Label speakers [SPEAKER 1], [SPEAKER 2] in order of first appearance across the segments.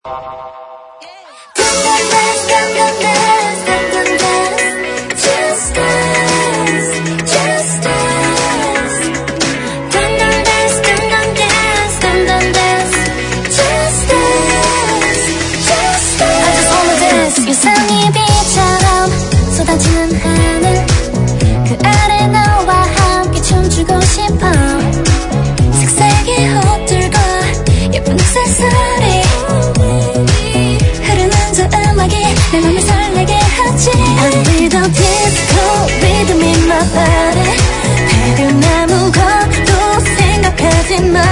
[SPEAKER 1] 유성이 비처럼 쏟아지는 하늘 그 아래 너와 함께 춤추고 싶어 색색의 옷들과 예쁜 액세서리 흐르는 저 음악이 내 맘을 설레게 하지 I feel the disco rhythm in my body 별은 아무것도 생각하지 마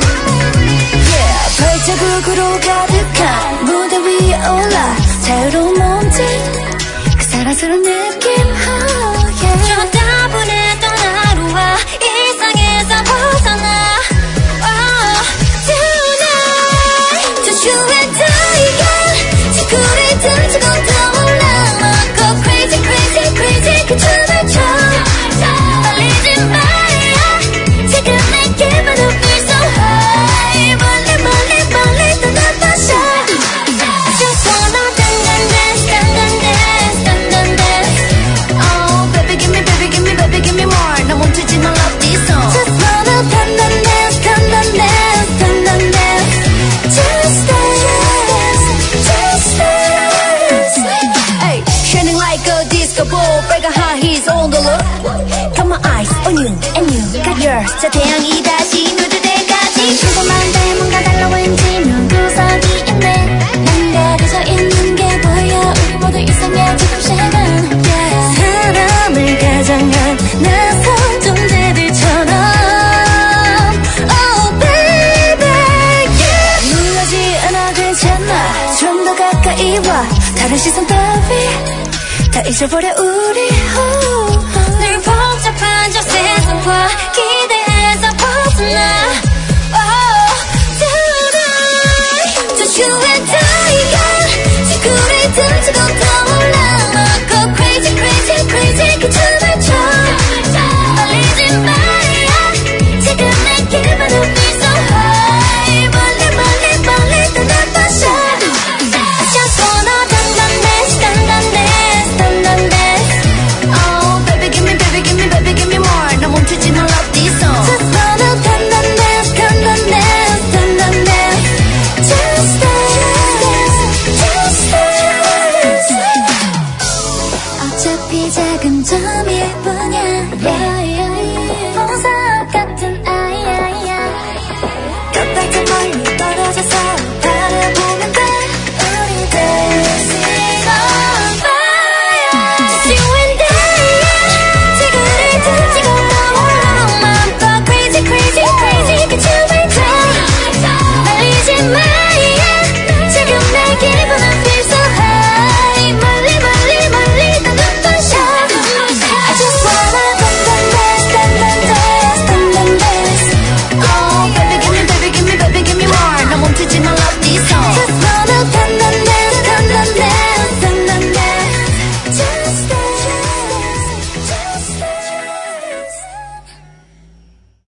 [SPEAKER 1] Yeah 발자국으로 가득한 무대 위에 올라 자유로운 몸짓 그 사랑스러운 느낌 oh yeah 저 따분했던 하루와 일상에서 벗어나 oh tonight Just you and I yeah 지구를 던지고 떠올라 Go crazy crazy crazy 그 춤을 춰 떨리지 마야 지금 내게만 feel so high 멀리 멀리 멀리 떠나봐서 Just wanna 빨간 high heels on the look Got my eyes on you and you got yours 저 태양이 다시 누들 때까지 궁금한데 뭔가 달라 왠지 명구석이 있네 한가려져 있는 게 보여 우리 모두 이상해 지금씩은 yeah. 사람을 가장한 낯선 존재들처럼 Oh baby yeah. 놀라지 않아 괜찮아 좀 더 가까이 와 다른 시선 따위 다 잊어버려 우리 늘 복잡한 저 세상과 기대해서 벗어나